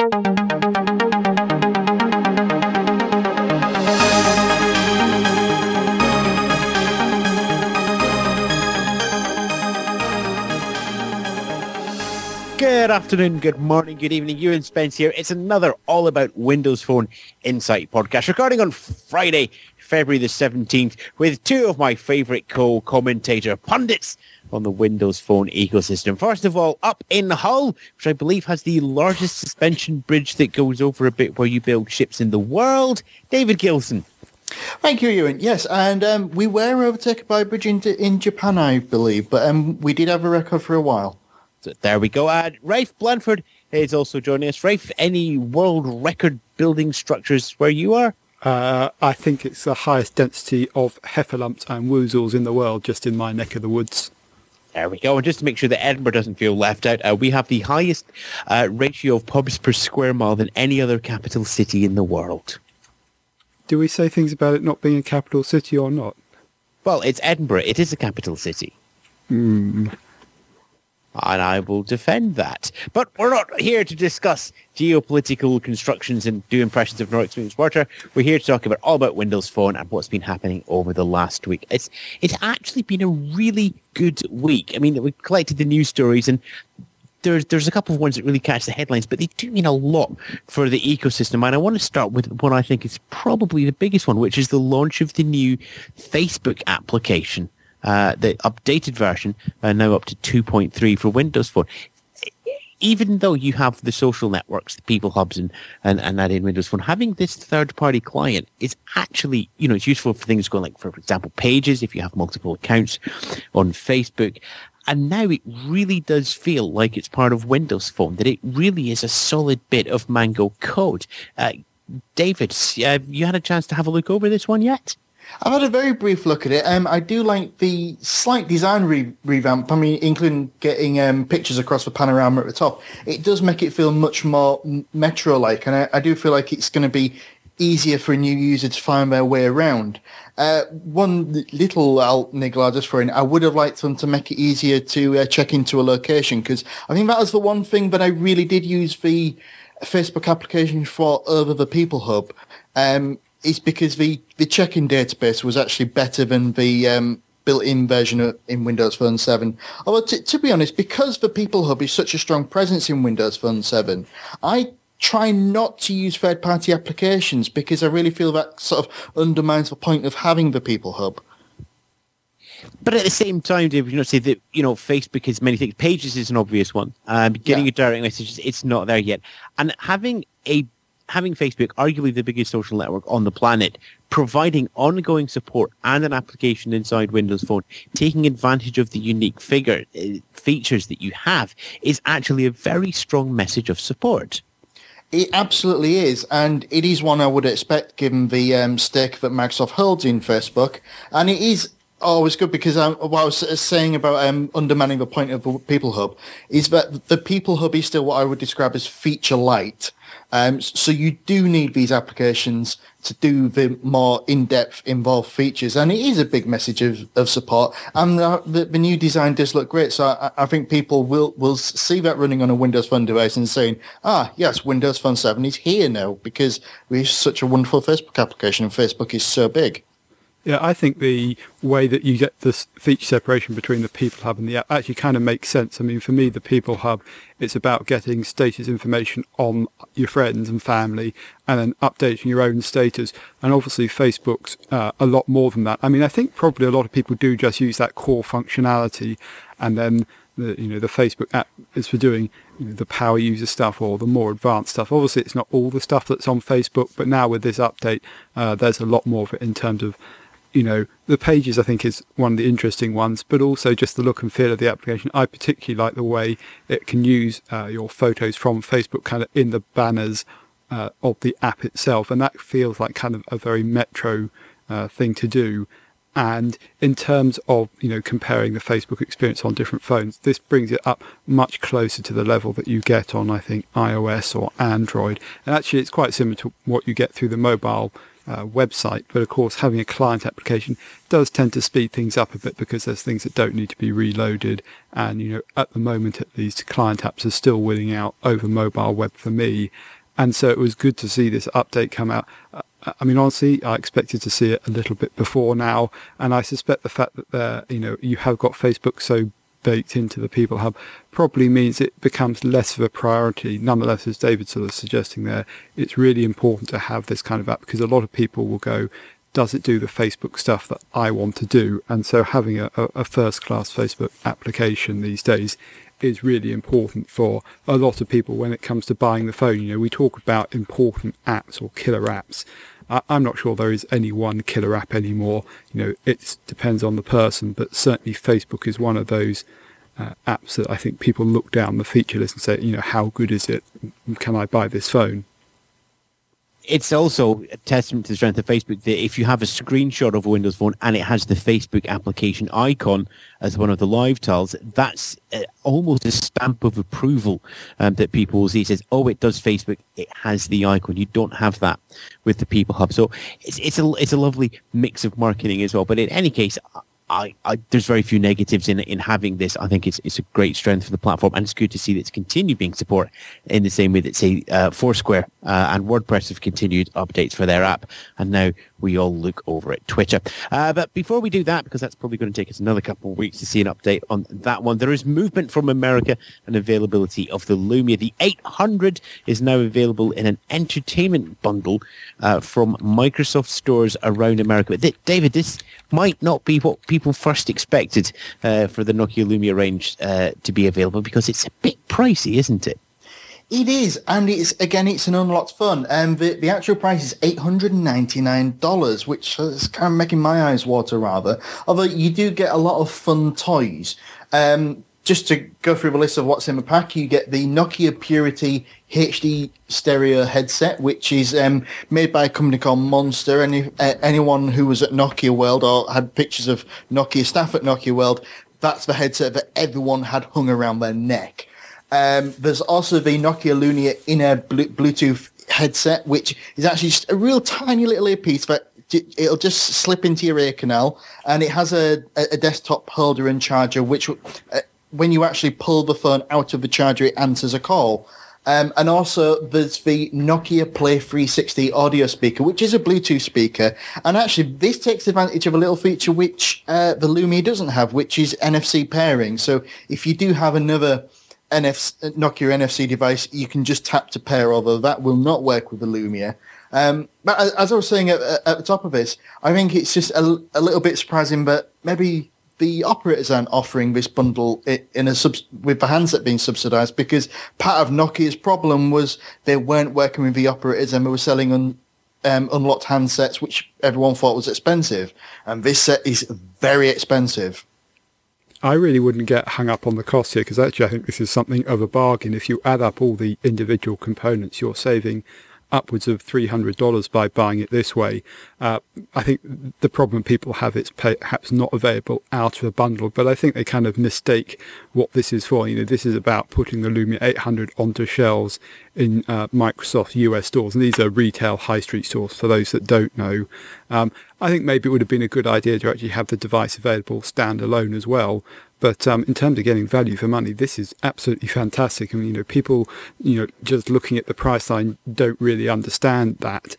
Good afternoon, good morning, good evening. Ewan Spence here. It's another All About Windows Phone Insight podcast, recording on Friday, February the 17th, with two of my favourite co-commentator pundits on the Windows Phone ecosystem. First of all, up in Hull, which I believe has the largest suspension bridge that goes over a bit where you build ships in the world, David Gilson. Thank you, Ewan. Yes, and we were overtaken by a bridge in Japan, I believe, but we did have a record for a while. So there we go. Rafe Blanford is also joining us. Rafe, any world record building structures where you are? I think it's the highest density of heffalumps and woozles in the world, just in my neck of the woods. There we go. And just to make sure that Edinburgh doesn't feel left out, we have the highest ratio of pubs per square mile than any other capital city in the world. Do we say things about it not being a capital city or not? Well, it's Edinburgh. It is a capital city. And I will defend that. But we're not here to discuss geopolitical constructions and do impressions of Nordic Smooth Water. We're here to talk all about Windows Phone and what's been happening over the last week. It's actually been a really good week. I mean, we collected the news stories, and there's a couple of ones that really catch the headlines, but they do mean a lot for the ecosystem. And I want to start with what I think is probably the biggest one, which is the launch of the new Facebook application. The updated version, now up to 2.3 for Windows Phone. Even though you have the social networks, the People Hubs and that in Windows Phone, having this third-party client is actually, it's useful for things going like, for example, Pages, if you have multiple accounts on Facebook. And now it really does feel like it's part of Windows Phone, that it really is a solid bit of Mango code. David, have you had a chance to have a look over this one yet? I've had a very brief look at it. I do like the slight design revamp. I mean, including getting pictures across the panorama at the top. It does make it feel much more Metro-like, and I do feel like it's going to be easier for a new user to find their way around. One little niggle I'll just throw in, I would have liked them to make it easier to check into a location, because I think that was the one thing that I really did use the Facebook application for over the People Hub. Is because the check-in database was actually better than the built-in version in Windows Phone 7. Although, to be honest, because the People Hub is such a strong presence in Windows Phone 7, I try not to use third-party applications because I really feel that sort of undermines the point of having the People Hub. But at the same time, David, say that, Facebook is many things. Pages is an obvious one. Getting your direct messages, it's not there yet. And having Facebook, arguably the biggest social network on the planet, providing ongoing support and an application inside Windows Phone, taking advantage of the unique features that you have, is actually a very strong message of support. It absolutely is, and it is one I would expect given the stake that Microsoft holds in Facebook. And it is always good because what I was saying about undermining the point of the People Hub is that the People Hub is still what I would describe as feature light. So you do need these applications to do the more in-depth, involved features. And it is a big message of support. And the new design does look great. So I think people will see that running on a Windows Phone device and saying, yes, Windows Phone 7 is here now because we have such a wonderful Facebook application and Facebook is so big. Yeah, I think the way that you get this feature separation between the People Hub and the app actually kind of makes sense. I mean, for me, the People Hub, it's about getting status information on your friends and family and then updating your own status. And obviously, Facebook's a lot more than that. I mean, I think probably a lot of people do just use that core functionality, and then the Facebook app is for doing the power user stuff or the more advanced stuff. Obviously, it's not all the stuff that's on Facebook, but now with this update, there's a lot more of it in terms of the Pages, I think, is one of the interesting ones, but also just the look and feel of the application. I particularly like the way it can use your photos from Facebook kind of in the banners of the app itself, and that feels like kind of a very Metro thing to do. And in terms of, comparing the Facebook experience on different phones, this brings it up much closer to the level that you get on, I think, iOS or Android. And actually, it's quite similar to what you get through the mobile website. But of course, having a client application does tend to speed things up a bit because there's things that don't need to be reloaded. And, at the moment, at least, client apps are still winning out over mobile web for me. And so it was good to see this update come out. I mean, honestly, I expected to see it a little bit before now, and I suspect the fact that you have got Facebook so baked into the People Hub probably means it becomes less of a priority. Nonetheless, as David sort of suggesting there, it's really important to have this kind of app, because a lot of people will go, does it do the Facebook stuff that I want to do? And so having a first-class Facebook application these days is really important for a lot of people when it comes to buying the phone. We talk about important apps or killer apps. I'm not sure there is any one killer app anymore. It depends on the person, but certainly Facebook is one of those apps that I think people look down the feature list and say, how good is it? Can I buy this phone? It's also a testament to the strength of Facebook that if you have a screenshot of a Windows Phone and it has the Facebook application icon as one of the live tiles, that's almost a stamp of approval that people will see. It says, oh, it does Facebook, it has the icon. You don't have that with the People Hub. So it's a lovely mix of marketing as well. But in any case, there's very few negatives in having this. I think it's a great strength for the platform, and it's good to see that it's continued being supported in the same way that, say, Foursquare and WordPress have continued updates for their app, and now we all look over at Twitter. But before we do that, because that's probably going to take us another couple of weeks to see an update on that one, there is movement from America and availability of the Lumia. The 800 is now available in an entertainment bundle from Microsoft stores around America. But David, this might not be what people first expected for the Nokia Lumia range to be available, because it's a bit pricey, isn't it? It is, and it's an unlocked phone. The actual price is $899, which is kind of making my eyes water, rather. Although you do get a lot of fun toys. Just to go through the list of what's in the pack, you get the Nokia Purity HD stereo headset, which is made by a company called Monster. And anyone who was at Nokia World or had pictures of Nokia staff at Nokia World, that's the headset that everyone had hung around their neck. There's also the Nokia Lumia inner Bluetooth headset, which is actually just a real tiny little earpiece that it'll just slip into your ear canal, and it has a desktop holder and charger, which when you actually pull the phone out of the charger, it answers a call. And also there's the Nokia Play 360 audio speaker, which is a Bluetooth speaker. And actually this takes advantage of a little feature which the Lumia doesn't have, which is NFC pairing. So if you do have another Nokia NFC device, you can just tap to pair, although that will not work with the Lumia. But as I was saying at the top of this, I think it's just a little bit surprising, but maybe the operators aren't offering this bundle with the handset being subsidised, because part of Nokia's problem was they weren't working with the operators and they were selling unlocked handsets, which everyone thought was expensive. And this set is very expensive. I really wouldn't get hung up on the cost here, because actually I think this is something of a bargain. If you add up all the individual components, you're saving upwards of $300 by buying it this way. I think the problem people have, it's perhaps not available out of a bundle, but I think they kind of mistake what this is for. This is about putting the Lumia 800 onto shelves in Microsoft US stores, and these are retail high street stores for those that don't know. I think maybe it would have been a good idea to actually have the device available standalone as well. But in terms of getting value for money, this is absolutely fantastic. I mean, people, just looking at the price line don't really understand that.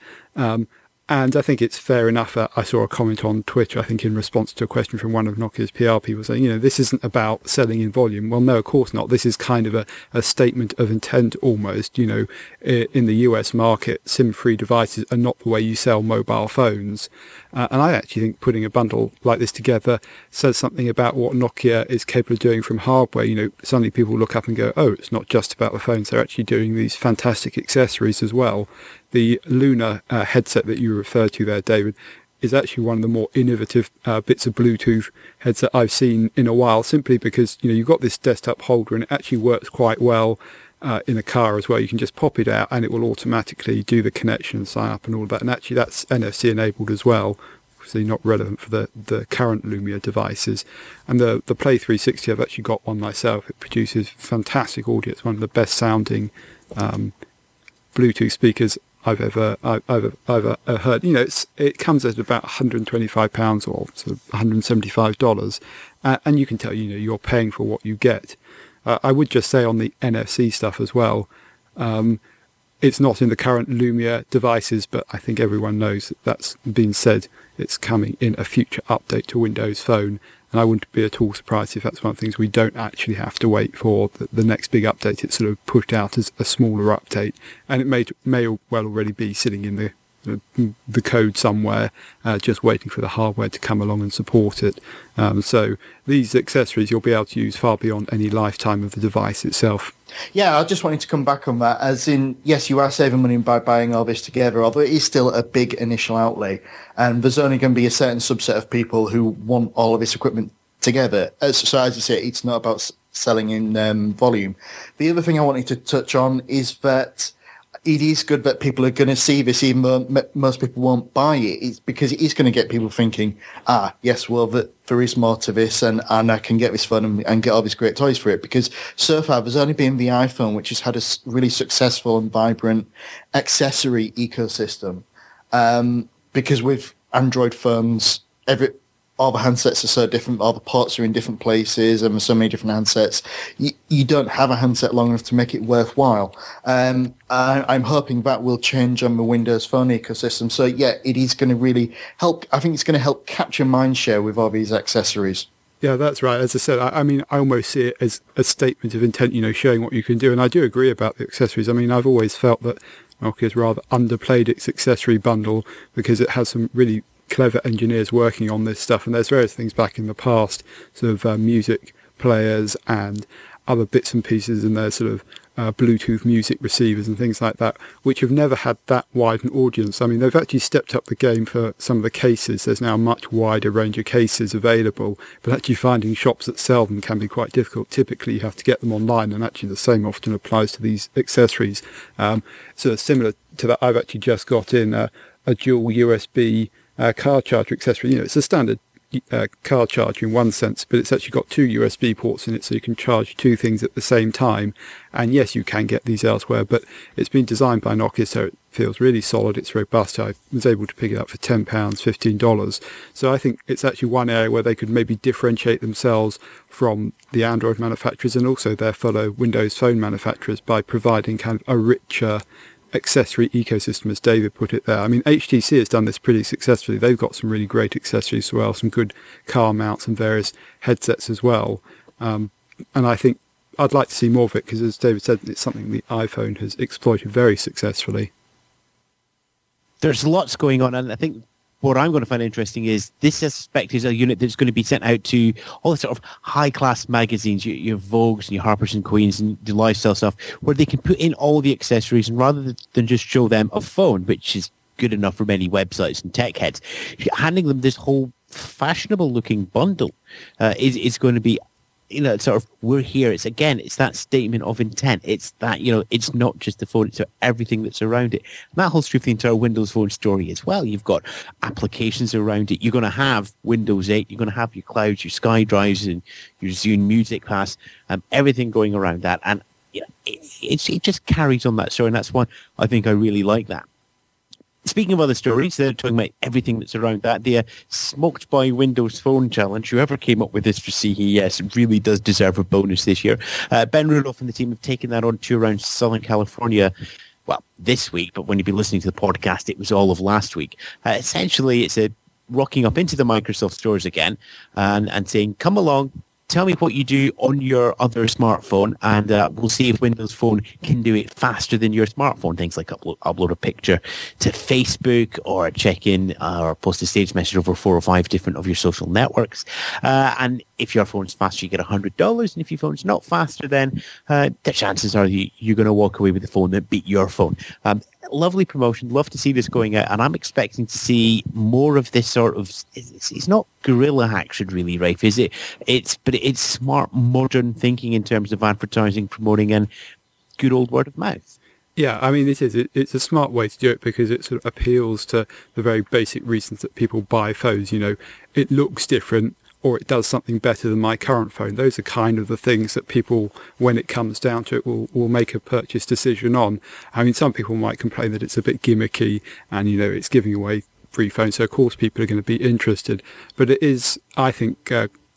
And I think it's fair enough. I saw a comment on Twitter, I think in response to a question from one of Nokia's PR people saying, this isn't about selling in volume. Well, no, of course not. This is kind of a statement of intent almost. In the US market, SIM-free devices are not the way you sell mobile phones. And I actually think putting a bundle like this together says something about what Nokia is capable of doing from hardware. Suddenly people look up and go, oh, it's not just about the phones. They're actually doing these fantastic accessories as well. The Luna headset that you referred to there, David, is actually one of the more innovative bits of Bluetooth headset I've seen in a while, simply because, you've got this desktop holder and it actually works quite well in a car as well. You can just pop it out and it will automatically do the connection and sign up and all of that. And actually that's NFC enabled as well, obviously not relevant for the current Lumia devices. And the Play 360, I've actually got one myself. It produces fantastic audio. It's one of the best sounding Bluetooth speakers I've ever heard. It comes at about £125 or sort of $175, and you can tell you're paying for what you get. I would just say on the NFC stuff as well, It's not in the current Lumia devices, but I think everyone knows that that's been said. It's coming in a future update to Windows Phone, and I wouldn't be at all surprised if that's one of the things we don't actually have to wait for the next big update. It's sort of pushed out as a smaller update, and it may well already be sitting in the code somewhere, just waiting for the hardware to come along and support it. So these accessories you'll be able to use far beyond any lifetime of the device itself. Yeah, I just wanted to come back on that, as in, yes, you are saving money by buying all this together, although it is still a big initial outlay, and there's only going to be a certain subset of people who want all of this equipment together. So as you say, it's not about selling in volume. The other thing I wanted to touch on is that it is good that people are going to see this, even though most people won't buy it. It's because it is going to get people thinking, yes, well, there is more to this, and I can get this phone and get all these great toys for it. Because so far, there's only been the iPhone, which has had a really successful and vibrant accessory ecosystem. Because with Android phones, all the handsets are so different, all the ports are in different places, and there's so many different handsets. You don't have a handset long enough to make it worthwhile. I'm hoping that will change on the Windows Phone ecosystem. So yeah, it is going to really help. I think it's going to help capture mindshare with all these accessories. Yeah, that's right. As I said, I mean, I almost see it as a statement of intent, showing what you can do. And I do agree about the accessories. I mean, I've always felt that Nokia's rather underplayed its accessory bundle because it has some really clever engineers working on this stuff, and there's various things back in the past, sort of music players and other bits and pieces in their sort of Bluetooth music receivers and things like that, which have never had that wide an audience. I mean, they've actually stepped up the game for some of the cases. There's now a much wider range of cases available, but actually finding shops that sell them can be quite difficult. Typically, you have to get them online, and actually the same often applies to these accessories. So similar to that, I've actually just got in a dual USB car charger accessory. It's a standard car charger in one sense, but it's actually got two USB ports in it, so you can charge two things at the same time. And yes, you can get these elsewhere, but it's been designed by Nokia, so it feels really solid. It's robust. I was able to pick it up for £10, $15. So I think it's actually one area where they could maybe differentiate themselves from the Android manufacturers and also their fellow Windows Phone manufacturers by providing kind of a richer accessory ecosystem, as David put it there. I mean, HTC has done this pretty successfully. They've got some really great accessories as well, some good car mounts and various headsets as well. And I think I'd like to see more of it because, as David said, it's something the iPhone has exploited very successfully. There's lots going on, and I think what I'm going to find interesting is this, I suspect, is a unit that's going to be sent out to all the sort of high-class magazines, your Vogues and your Harper's and Queens and the lifestyle stuff, where they can put in all the accessories, and rather than just show them a phone, which is good enough for many websites and tech heads, handing them this whole fashionable-looking bundle is going to be, sort of, we're here. It's that statement of intent. It's that, it's not just the phone, it's everything that's around it. And that holds true for the entire Windows Phone story as well. You've got applications around it. You're going to have Windows 8. You're going to have your clouds, your SkyDrives, and your Zune Music Pass, everything going around that. And it just carries on that story, and that's why I think I really like that. Speaking of other stories, they're talking about everything that's around that. The Smoked by Windows Phone Challenge, whoever came up with this for CES really does deserve a bonus this year. Ben Rudolph and the team have taken that on to around Southern California, well, this week, but when you've been listening to the podcast, it was all of last week. Essentially, it's a rocking up into the Microsoft stores again and saying, come along, tell me what you do on your other smartphone, and we'll see if Windows Phone can do it faster than your smartphone. Things like upload a picture to Facebook, or check in or post a status message over 4 or 5 different of your social networks. And if your phone's faster, you get $100. And if your phone's not faster, then the chances are you're going to walk away with the phone that beat your phone. Lovely promotion. Love to see this going out, and I'm expecting to see more of this sort of. It's not guerrilla action, really, Rafe, is it? But it's smart, modern thinking in terms of advertising, promoting, and good old word of mouth. Yeah, I mean, it's a smart way to do it because it sort of appeals to the very basic reasons that people buy phones. It looks different, or it does something better than my current phone. Those are kind of the things that people, when it comes down to it, will make a purchase decision on. I mean, some people might complain that it's a bit gimmicky and, it's giving away free phones. So, of course, people are going to be interested. But it is, I think,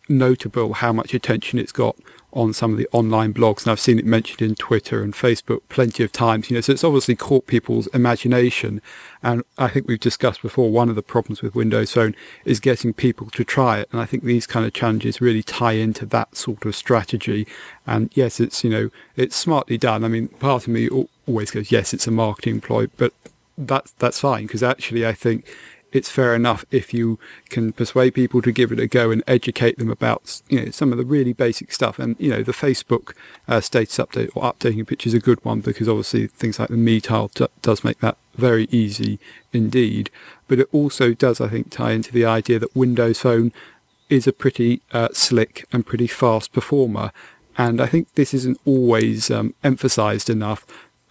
notable how much attention it's got on some of the online blogs, and I've seen it mentioned in Twitter and Facebook plenty of times. So it's obviously caught people's imagination, and I think we've discussed before, one of the problems with Windows Phone is getting people to try it, and I think these kind of challenges really tie into that sort of strategy. And yes, it's it's smartly done. I mean, part of me always goes, yes, it's a marketing ploy, but that's fine, because actually I think it's fair enough if you can persuade people to give it a go and educate them about some of the really basic stuff. And the Facebook status update or updating pictures is a good one, because obviously things like the Me tile does make that very easy indeed. But it also does, I think, tie into the idea that Windows Phone is a pretty slick and pretty fast performer. And I think this isn't always emphasized enough.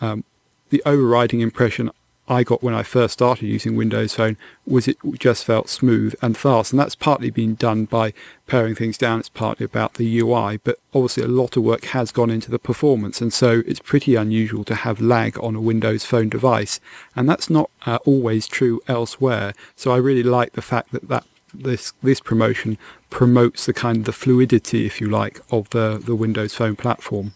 The overriding impression I got when I first started using Windows Phone was it just felt smooth and fast, and that's partly been done by paring things down. It's partly about the UI, but obviously a lot of work has gone into the performance, and so it's pretty unusual to have lag on a Windows Phone device, and that's not always true elsewhere. So I really like the fact that this promotion promotes the kind of the fluidity, if you like, of the Windows Phone platform.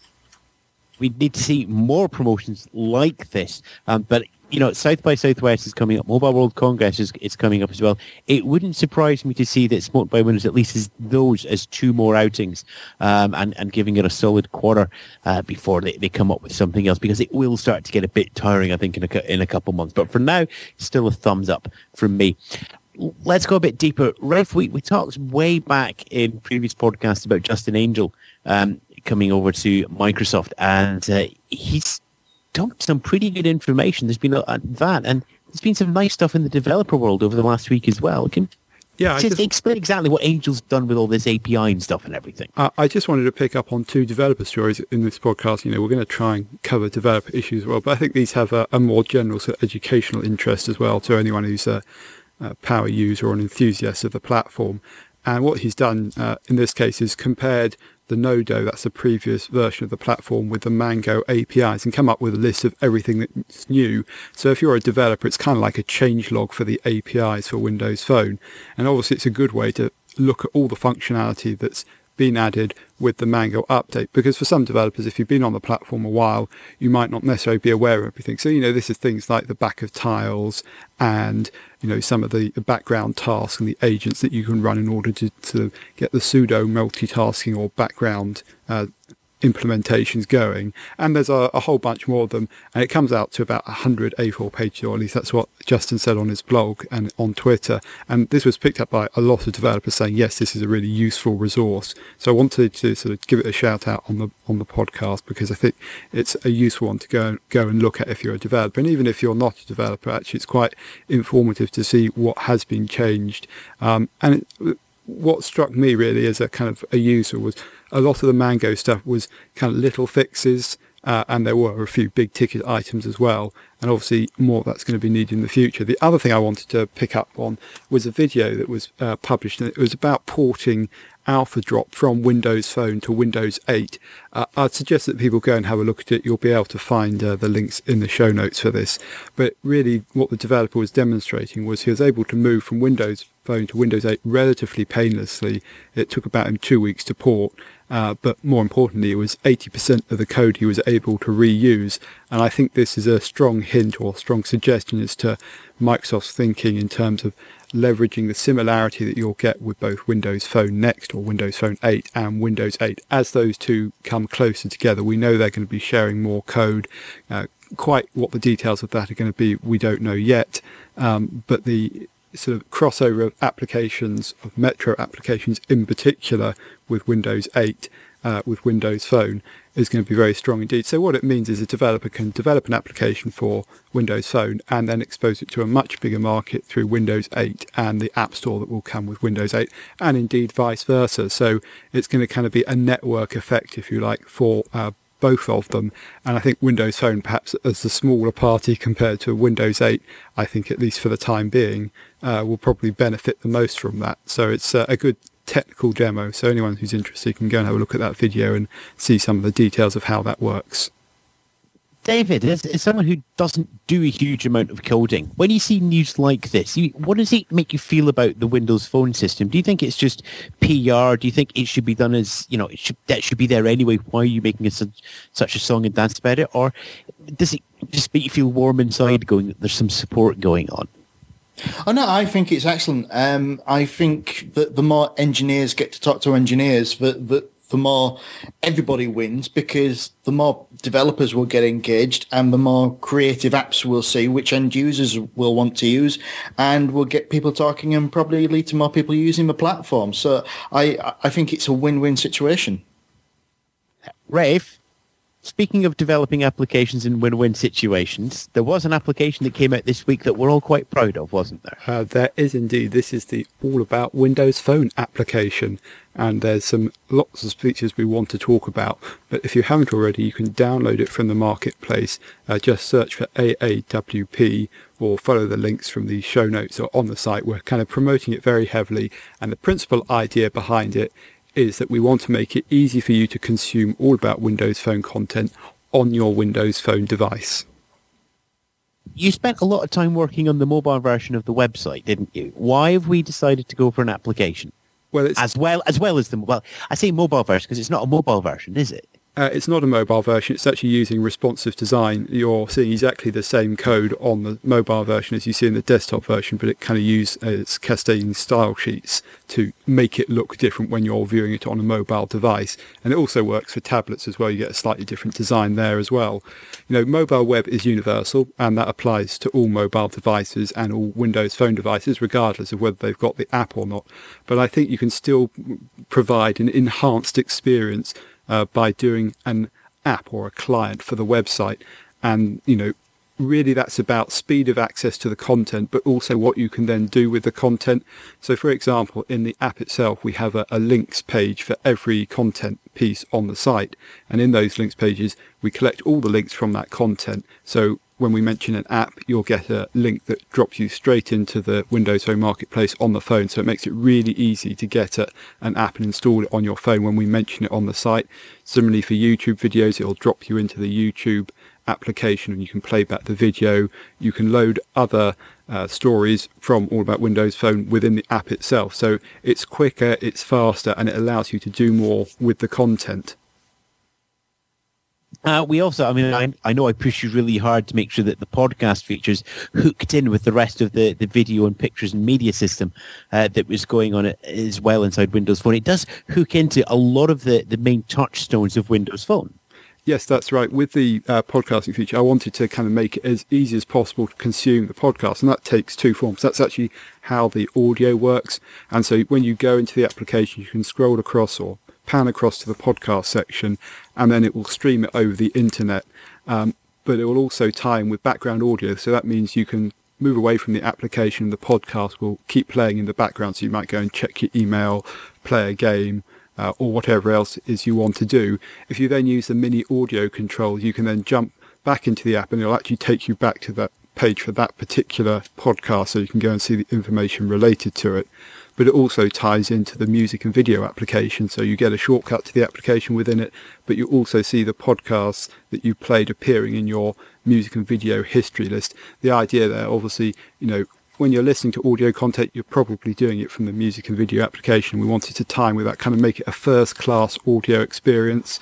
We need to see more promotions like this, but South by Southwest is coming up. Mobile World Congress is coming up as well. It wouldn't surprise me to see that Smoked by Windows at least is those as two more outings, and giving it a solid quarter before they come up with something else, because it will start to get a bit tiring, I think, in a couple months. But for now, still a thumbs up from me. Let's go a bit deeper. Ralph, we talked way back in previous podcasts about Justin Angel coming over to Microsoft, and he's dumped some pretty good information. There's been that, and there's been some nice stuff in the developer world over the last week as well. Just explain exactly what Angel's done with all this API and stuff and everything. I just wanted to pick up on two developer stories in this podcast. We're going to try and cover developer issues as well, but I think these have a more general sort of educational interest as well to anyone who's a power user or an enthusiast of the platform. And what he's done in this case is compared the Nodo, that's the previous version of the platform, with the Mango APIs, and come up with a list of everything that's new. So if you're a developer, it's kind of like a changelog for the APIs for Windows Phone. And obviously it's a good way to look at all the functionality that's been added with the Mango update, because for some developers, if you've been on the platform a while, you might not necessarily be aware of everything. So this is things like the back of tiles and some of the background tasks and the agents that you can run in order to get the pseudo multitasking or background implementations going. And there's a whole bunch more of them, and it comes out to about 100 A4 pages, or at least that's what Justin said on his blog and on Twitter. And this was picked up by a lot of developers saying, yes, this is a really useful resource. So I wanted to sort of give it a shout out on the podcast, because I think it's a useful one to go and look at if you're a developer. And even if you're not a developer, actually it's quite informative to see what has been changed. What struck me really as a kind of a user was a lot of the Mango stuff was kind of little fixes, and there were a few big ticket items as well, and obviously more of that's going to be needed in the future. The other thing I wanted to pick up on was a video that was published, and it was about porting AlphaDrop from Windows Phone to Windows 8. I'd suggest that people go and have a look at it. You'll be able to find the links in the show notes for this. But really what the developer was demonstrating was he was able to move from Windows Phone to Windows 8 relatively painlessly. It took about him 2 weeks to port. But more importantly, it was 80% of the code he was able to reuse. And I think this is a strong hint or strong suggestion as to Microsoft's thinking in terms of leveraging the similarity that you'll get with both Windows Phone Next or Windows Phone 8 and Windows 8. As those two come closer together, we know they're going to be sharing more code. Quite what the details of that are going to be, we don't know yet. But the sort of crossover of applications, of Metro applications in particular, with Windows 8, with Windows Phone, is going to be very strong indeed. So what it means is a developer can develop an application for Windows Phone and then expose it to a much bigger market through Windows 8 and the App Store that will come with Windows 8, and indeed vice versa. So it's going to kind of be a network effect, if you like, for both of them. And I think Windows Phone, perhaps as the smaller party compared to Windows 8, I think at least for the time being, will probably benefit the most from that. So it's a good technical demo. So anyone who's interested can go and have a look at that video and see some of the details of how that works. David, as someone who doesn't do a huge amount of coding, when you see news like this, what does it make you feel about the Windows Phone system? Do you think it's just PR? Do you think it should be done as, that should be there anyway? Why are you making such a song and dance about it? Or does it just make you feel warm inside going that there's some support going on? Oh, no, I think it's excellent. I think that the more engineers get to talk to engineers, the more everybody wins, because the more developers will get engaged and the more creative apps we'll see, which end users will want to use, and will get people talking and probably lead to more people using the platform. So I think it's a win-win situation. Rafe, speaking of developing applications in win-win situations, there was an application that came out this week that we're all quite proud of, wasn't there? There is indeed. This is the All About Windows Phone application, and there's some lots of features we want to talk about. But if you haven't already, you can download it from the marketplace. Just search for AAWP or follow the links from the show notes or on the site. We're kind of promoting it very heavily, and the principal idea behind it is that we want to make it easy for you to consume all about Windows Phone content on your Windows Phone device. You spent a lot of time working on the mobile version of the website, didn't you? Why have we decided to go for an application? Well, it's as well as the mobile. I say mobile version because it's not a mobile version, is it? It's not a mobile version. It's actually using responsive design. You're seeing exactly the same code on the mobile version as you see in the desktop version, but it kind of uses cascading style sheets to make it look different when you're viewing it on a mobile device. And it also works for tablets as well. You get a slightly different design there as well. Mobile web is universal, and that applies to all mobile devices and all Windows Phone devices, regardless of whether they've got the app or not. But I think you can still provide an enhanced experience by doing an app or a client for the website. And, really that's about speed of access to the content, but also what you can then do with the content. So, for example, in the app itself, we have a links page for every content piece on the site. And in those links pages, we collect all the links from that content. So when we mention an app, you'll get a link that drops you straight into the Windows Phone Marketplace on the phone. So it makes it really easy to get an app and install it on your phone when we mention it on the site. Similarly for YouTube videos, it'll drop you into the YouTube application and you can play back the video. You can load other stories from All About Windows Phone within the app itself. So it's quicker, it's faster, and it allows you to do more with the content. We also, I know I pushed you really hard to make sure that the podcast features hooked in with the rest of the video and pictures and media system that was going on as well inside Windows Phone. It does hook into a lot of the main touchstones of Windows Phone. Yes, that's right. With the podcasting feature, I wanted to kind of make it as easy as possible to consume the podcast, and that takes two forms. That's actually how the audio works. And so when you go into the application, you can scroll across or pan across to the podcast section, and then it will stream it over the internet. But it will also tie in with background audio. So that means you can move away from the application. The podcast will keep playing in the background. So you might go and check your email, play a game, or whatever else it is you want to do. If you then use the mini audio control, you can then jump back into the app and it'll actually take you back to that page for that particular podcast, so you can go and see the information related to it. But it also ties into the music and video application, so you get a shortcut to the application within it, but you also see the podcasts that you played appearing in your music and video history list. The idea there, obviously, when you're listening to audio content, you're probably doing it from the music and video application. We wanted to time with that, kind of make it a first-class audio experience.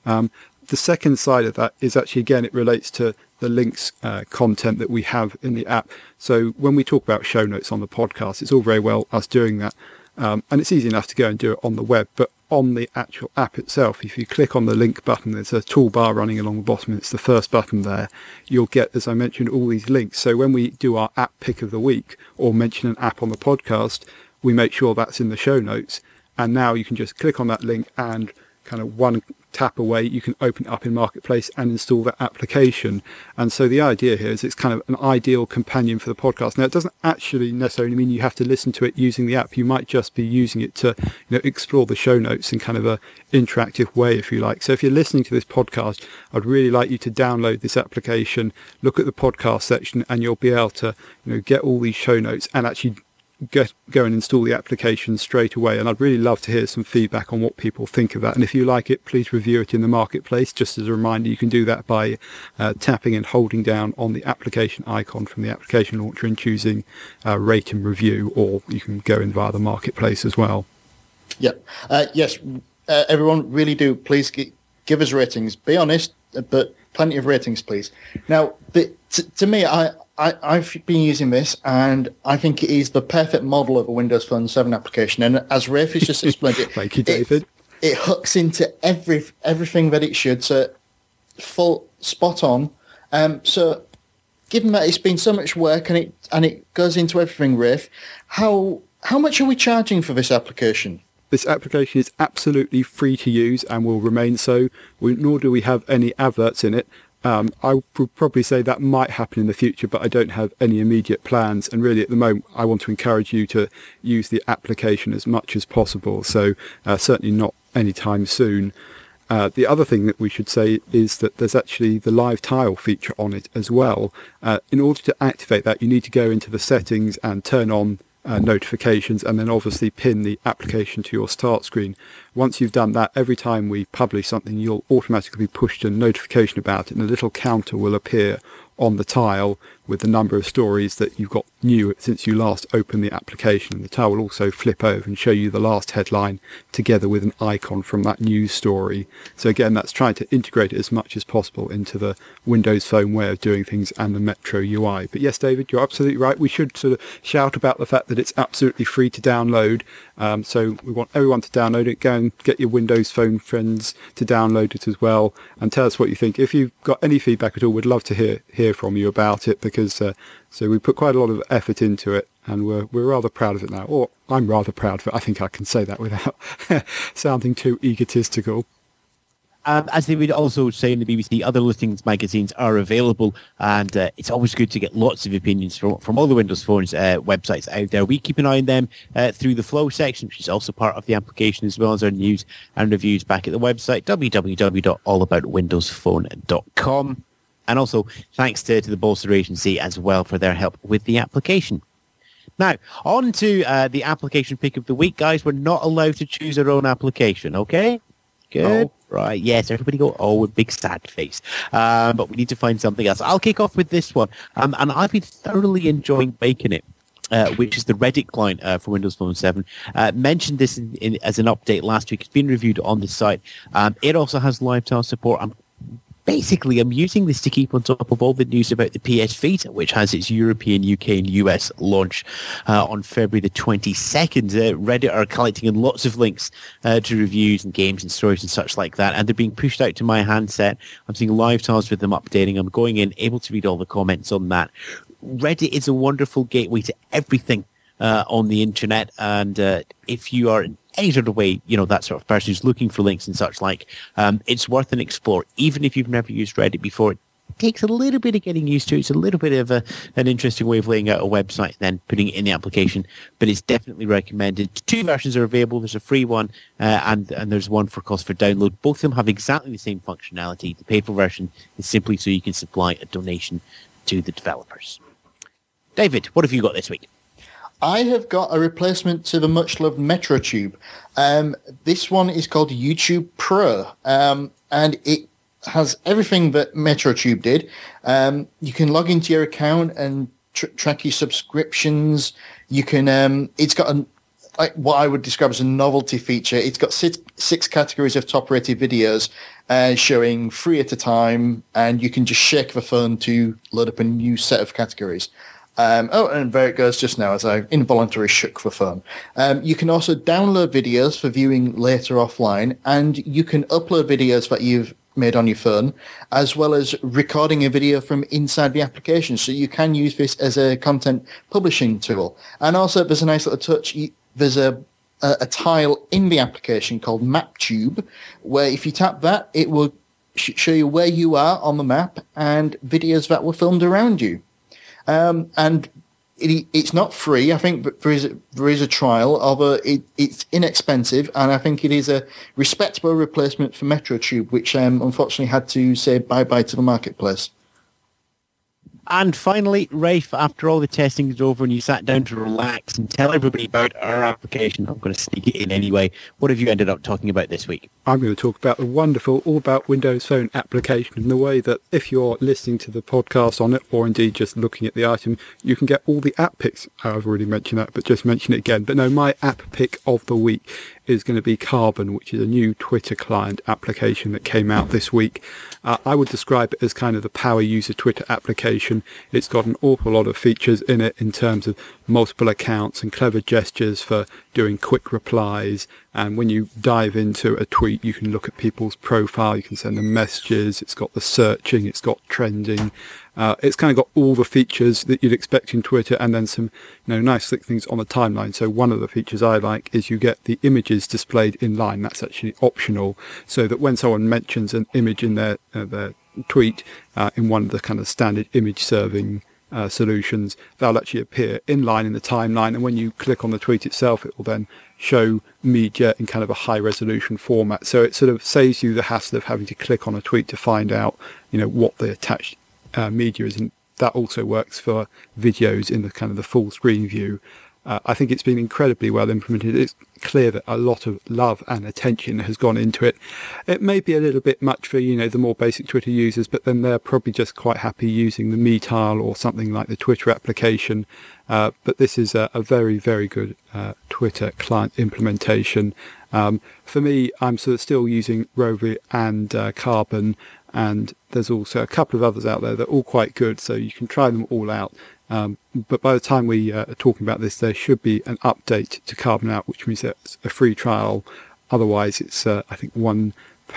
The second side of that is actually, again, it relates to the links content that we have in the app. So when we talk about show notes on the podcast, it's all very well us doing that. And it's easy enough to go and do it on the web, but on the actual app itself, if you click on the link button, there's a toolbar running along the bottom, and it's the first button there. You'll get, as I mentioned, all these links. So when we do our app pick of the week or mention an app on the podcast, we make sure that's in the show notes. And now you can just click on that link and kind of one tap away, you can open it up in Marketplace and install that application. And so the idea here is it's kind of an ideal companion for the podcast. Now, it doesn't actually necessarily mean you have to listen to it using the app. You might just be using it to explore the show notes in kind of a interactive way, if you like. So if you're listening to this podcast, I'd really like you to download this application, look at the podcast section, and you'll be able to get all these show notes and actually go and install the application straight away. And I'd really love to hear some feedback on what people think of that. And if you like it, please review it in the marketplace. Just as a reminder, you can do that by tapping and holding down on the application icon from the application launcher and choosing rate and review, or you can go in via the marketplace as well. Yep. Yes, everyone, really do. Please give us ratings. Be honest, but plenty of ratings, please. Now, to me, I've been using this, and I think it is the perfect model of a Windows Phone 7 application. And as Rafe has just explained it, thank you, David. It hooks into everything that it should, so full spot on. So, given that it's been so much work and it goes into everything, Rafe, how much are we charging for this application? This application is absolutely free to use and will remain so, nor do we have any adverts in it. I would probably say that might happen in the future, but I don't have any immediate plans. And really, at the moment, I want to encourage you to use the application as much as possible. So certainly not anytime soon. The other thing that we should say is that there's actually the live tile feature on it as well. In order to activate that, you need to go into the settings and turn on notifications, and then obviously pin the application to your start screen. Once you've done that, every time we publish something, you'll automatically be pushed a notification about it, and a little counter will appear on the tile with the number of stories that you've got new since you last opened the application. And the tile will also flip over and show you the last headline together with an icon from that news story. So again, that's trying to integrate it as much as possible into the Windows Phone way of doing things and the Metro UI. But yes, David, you're absolutely right. We should sort of shout about the fact that it's absolutely free to download. So we want everyone to download it. Go and get your Windows Phone friends to download it as well, and tell us what you think. If you've got any feedback at all, we'd love to hear from you about it, because so we put quite a lot of effort into it, and we're rather proud of it now. Or I'm rather proud of it. I think I can say that without sounding too egotistical. As they would also say in the BBC, other listings magazines are available, and it's always good to get lots of opinions from all the Windows Phones websites out there. We keep an eye on them through the Flow section, which is also part of the application, as well as our news and reviews back at the website, www.allaboutwindowsphone.com. And also thanks to the Bolster Agency as well for their help with the application. Now, on to the application pick of the week, guys. We're not allowed to choose our own application, okay? Good. Oh. Right. Yes, everybody go, oh, a big sad face. But we need to find something else. I'll kick off with this one. And I've been thoroughly enjoying baking it. Which is the Reddit client for Windows Phone 7. Mentioned this as an update last week. It's been reviewed on the site. It also has live tile support. I'm using this to keep on top of all the news about the PS Vita, which has its European, UK and US launch on February the 22nd. Reddit are collecting in lots of links to reviews and games and stories and such like that, and they're being pushed out to my handset. I'm seeing live tiles with them updating. I'm going in, able to read all the comments on that. Reddit is a wonderful gateway to everything on the internet, and if you are in any sort of way, that sort of person who's looking for links and such like, it's worth an explore. Even if you've never used Reddit before, it takes a little bit of getting used to. It's a little bit of an interesting way of laying out a website and then putting it in the application, but it's definitely recommended. 2 versions are available. There's a free one and there's one for cost for download. Both of them have exactly the same functionality. The paid for version is simply so you can supply a donation to the developers. David, what have you got this week? I have got a replacement to the much-loved MetroTube. This one is called YouTube Pro, and it has everything that MetroTube did. You can log into your account and track your subscriptions. You can. It's got what I would describe as a novelty feature. It's got 6 categories of top-rated videos showing 3 at a time, and you can just shake the phone to load up a new set of categories. And there it goes just now as I involuntarily shook the phone. You can also download videos for viewing later offline, and you can upload videos that you've made on your phone, as well as recording a video from inside the application. So you can use this as a content publishing tool. And also there's a nice little touch. There's a tile in the application called MapTube, where if you tap that, it will show you where you are on the map and videos that were filmed around you. And it's not free. I think there is a trial, although it's inexpensive, and I think it is a respectable replacement for MetroTube, which unfortunately had to say bye-bye to the marketplace. And finally, Rafe, after all the testing is over and you sat down to relax and tell everybody about our application, I'm going to sneak it in anyway. What have you ended up talking about this week? I'm going to talk about the wonderful All About Windows Phone application and the way that if you're listening to the podcast on it, or indeed just looking at the item, you can get all the app picks. I've already mentioned that, but just mention it again. But no, my app pick of the week is going to be Carbon, which is a new Twitter client application that came out this week. I would describe it as kind of the power user Twitter application. It's got an awful lot of features in it in terms of multiple accounts and clever gestures for doing quick replies. And when you dive into a tweet, you can look at people's profile, you can send them messages. It's got the searching, it's got trending. It's kind of got all the features that you'd expect in Twitter, and then some, nice slick things on the timeline. So one of the features I like is you get the images displayed in line. That's actually optional, so that when someone mentions an image in their tweet in one of the kind of standard image serving solutions, they'll actually appear in line in the timeline. And when you click on the tweet itself, it will then show media in kind of a high resolution format. So it sort of saves you the hassle of having to click on a tweet to find out, what the attached media is, and that also works for videos in the kind of the full screen view. I think it's been incredibly well implemented. It's clear that a lot of love and attention has gone into it. It may be a little bit much for, the more basic Twitter users, but then they're probably just quite happy using the Me tile or something like the Twitter application. But this is a very, very good Twitter client implementation. For me, I'm sort of still using Rover and Carbon, and there's also a couple of others out there that are all quite good, so you can try them all out. But by the time we are talking about this, there should be an update to Carbon out, which means it's a free trial. Otherwise, it's I think £1.49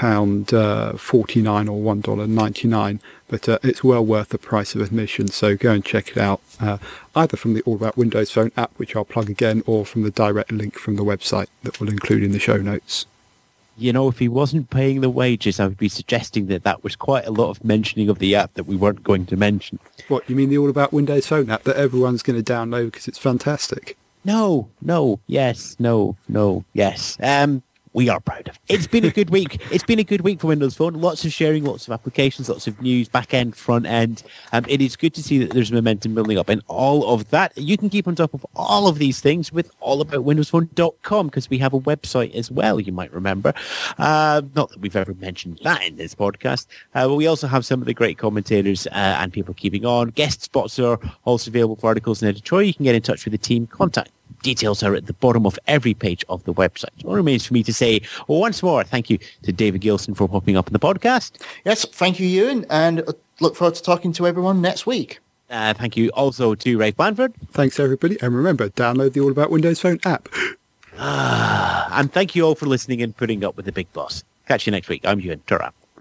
or $1.99, but it's well worth the price of admission. So go and check it out, either from the All About Windows Phone app, which I'll plug again, or from the direct link from the website that we'll include in the show notes. If he wasn't paying the wages, I would be suggesting that was quite a lot of mentioning of the app that we weren't going to mention. What, you mean the All About Windows Phone app that everyone's going to download because it's fantastic? No, yes. We are proud of it. It's been a good week. It's been a good week for Windows Phone. Lots of sharing, lots of applications, lots of news, back end, front end. It is good to see that there's momentum building up and all of that. You can keep on top of all of these things with allaboutwindowsphone.com, because we have a website as well, you might remember. Not that we've ever mentioned that in this podcast, but we also have some of the great commentators and people keeping on. Guest spots are also available for articles and editorial. You can get in touch with the team. Contact details are at the bottom of every page of the website. It remains for me to say once more thank you to David Gilson for popping up in the podcast. Yes, thank you, Ewan, and look forward to talking to everyone next week. Thank you also to Rafe Blanford. Thanks, everybody. And remember, download the All About Windows Phone app. And thank you all for listening and putting up with the big boss. Catch you next week. I'm Ewan. Ta-ra.